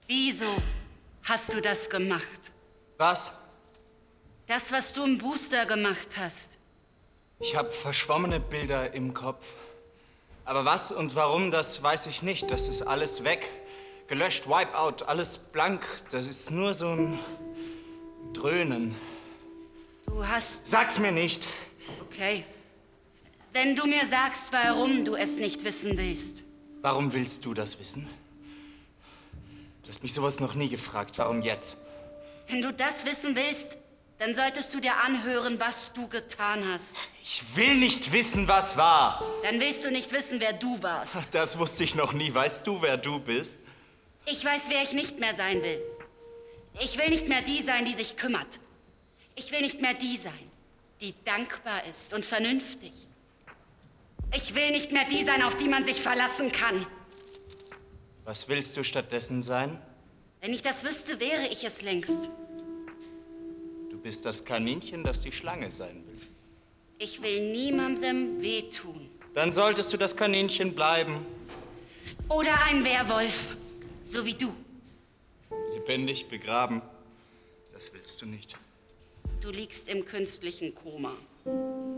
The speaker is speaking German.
Wieso hast du das gemacht? Was? Das, was du im Booster gemacht hast. Ich habe verschwommene Bilder im Kopf. Aber was und warum, das weiß ich nicht. Das ist alles weg. Gelöscht, Wipeout, alles blank. Das ist nur so ein Dröhnen. Du hast... Sag's mir nicht. Okay. Wenn du mir sagst, warum du es nicht wissen willst. Warum willst du das wissen? Du hast mich sowas noch nie gefragt. Warum jetzt? Wenn du das wissen willst, dann solltest du dir anhören, was du getan hast. Ich will nicht wissen, was war. Dann willst du nicht wissen, wer du warst. Das wusste ich noch nie. Weißt du, wer du bist? Ich weiß, wer ich nicht mehr sein will. Ich will nicht mehr die sein, die sich kümmert. Ich will nicht mehr die sein, die dankbar ist und vernünftig. Ich will nicht mehr die sein, auf die man sich verlassen kann. Was willst du stattdessen sein? Wenn ich das wüsste, wäre ich es längst. Du bist das Kaninchen, das die Schlange sein will. Ich will niemandem wehtun. Dann solltest du das Kaninchen bleiben. Oder ein Werwolf, so wie du. Lebendig begraben. Das willst du nicht. Du liegst im künstlichen Koma.